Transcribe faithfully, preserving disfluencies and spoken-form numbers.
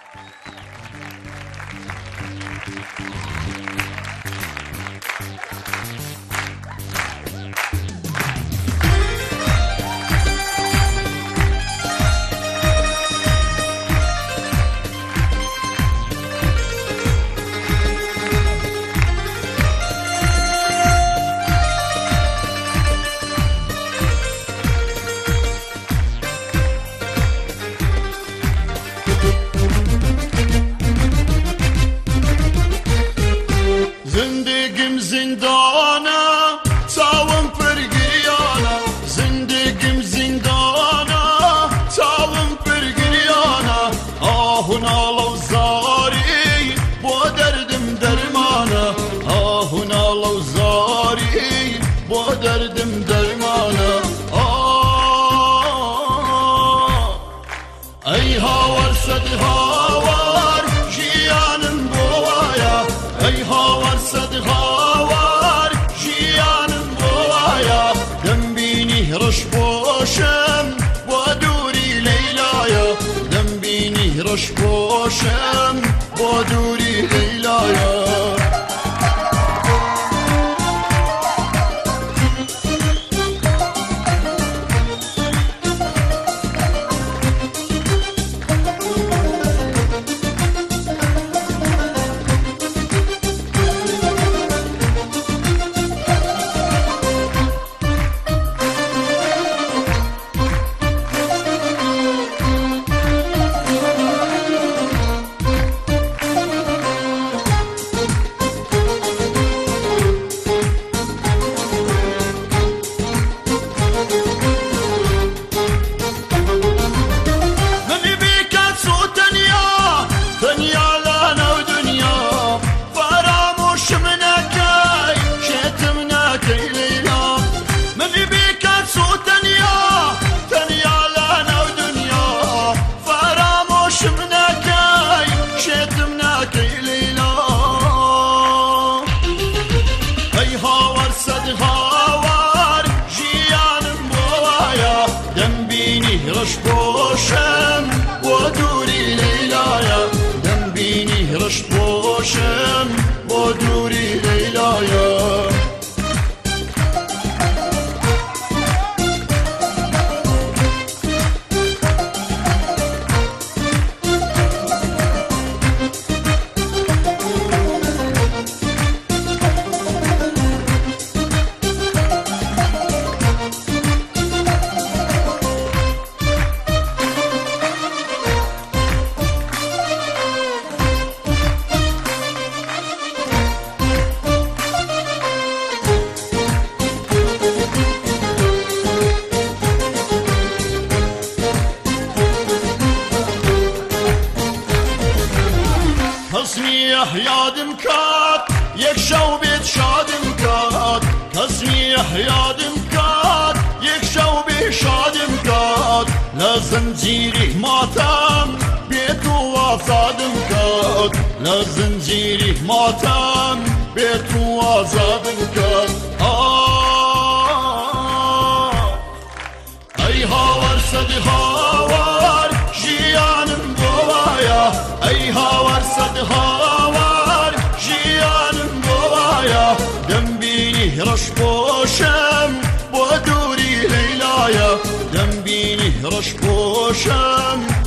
زندگیم زندانه چاوم پرگریانه زندگیم زندانه چاوم پرگریانه آهون آلو زاری با دردم درمانه آهون آلو زاری با دردم درمانه آه ای هاور صد هاور جیانم بوایا ای هاور صد هاور جیانم بوایا دم بینی رش باشم با دوری لیلایا دم بینی رش باشم با دوری لیلایا رش باشم با دوری لیلایا دم بینی رش باشم با دوری لیلایا تسمیح یادم کات یک شو بیت شادم کات تسمیح یادم کات یک شو بیت شادم کات لزنجیری ماتم بیتو آزادم کات لزنجیری ماتم بیتو آزادم کات ای هاور صد هاور جیانم بوایا ای هاور صد هاور جیانم بوایا دم بینی رش باشم با دوری لیلایا دم بینی رش باشم